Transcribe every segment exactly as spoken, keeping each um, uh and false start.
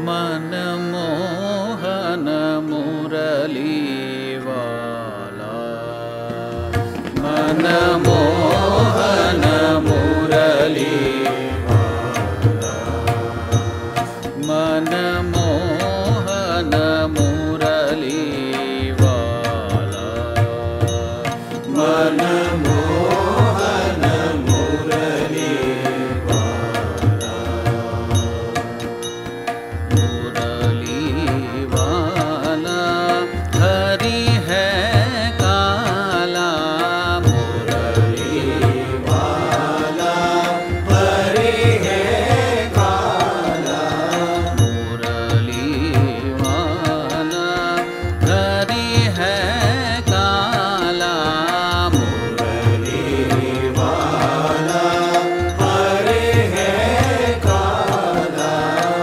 मनमोहन मुरली वाला, मनमोहन मुरली वाला, मनमोहन मुरली वाला, मनमोहन मुरली वाला, मुरली वाला हरि है काला, मुरली वाला हरि है काला, मुरली वाला हरि है काला, मुरली वाला हरि है काला,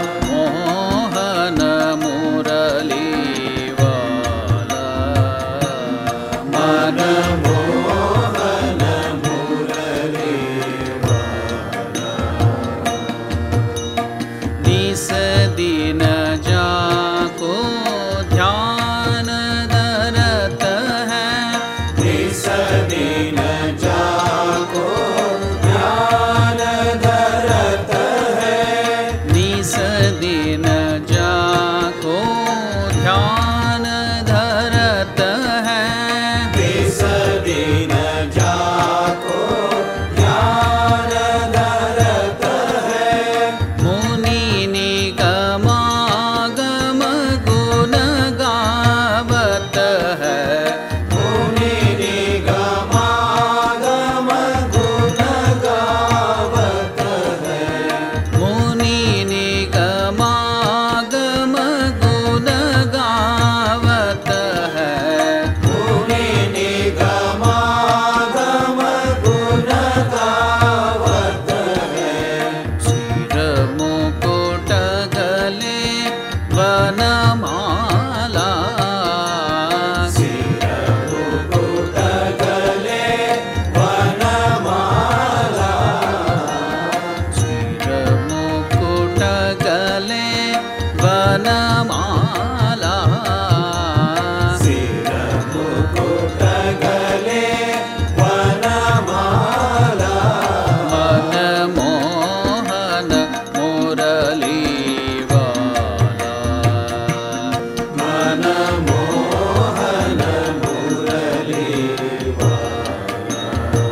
मोहन मुरली वाला, मनमोहन मुरली वाला, निस दिन जाको ध्यान धरत है, निस दिन जाको ध्यान धरत है, निस दिन जाको ध्यान धरत है, निस दिन जाको ध्यान धरत है, मुनि निगमागम गुण गावत है, मुनि निगमागम गुण गावत है, मुनि निगमागम गुण गावत है, मुनि निगमागम गुण गावत है, सिर मुकुट गले वनमाला, सिर मुकुट गले वनमाला, सिर मुकुट गले वनमाला, सिर मुकुट गले वनमाला, मनमोहन मुरली वाला, मनमोहन मुरली वाला,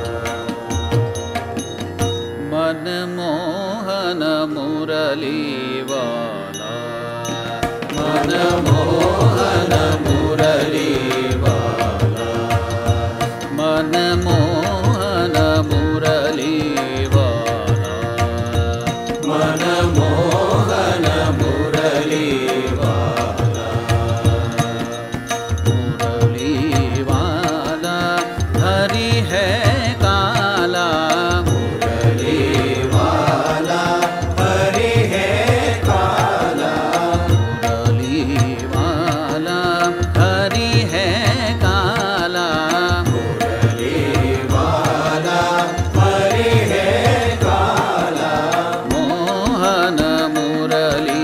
मनमोहन मुरली वाला, मनमोहन मुरली वाला, मनमोहन मुरली वाला, मनमोहन मुरली वाला, मुरली वाला हरि है काला, मुरली वाला हरि है काला, मुरली वाला हरि है काला, मुरली वाला हरि है काला, मोहन मुरली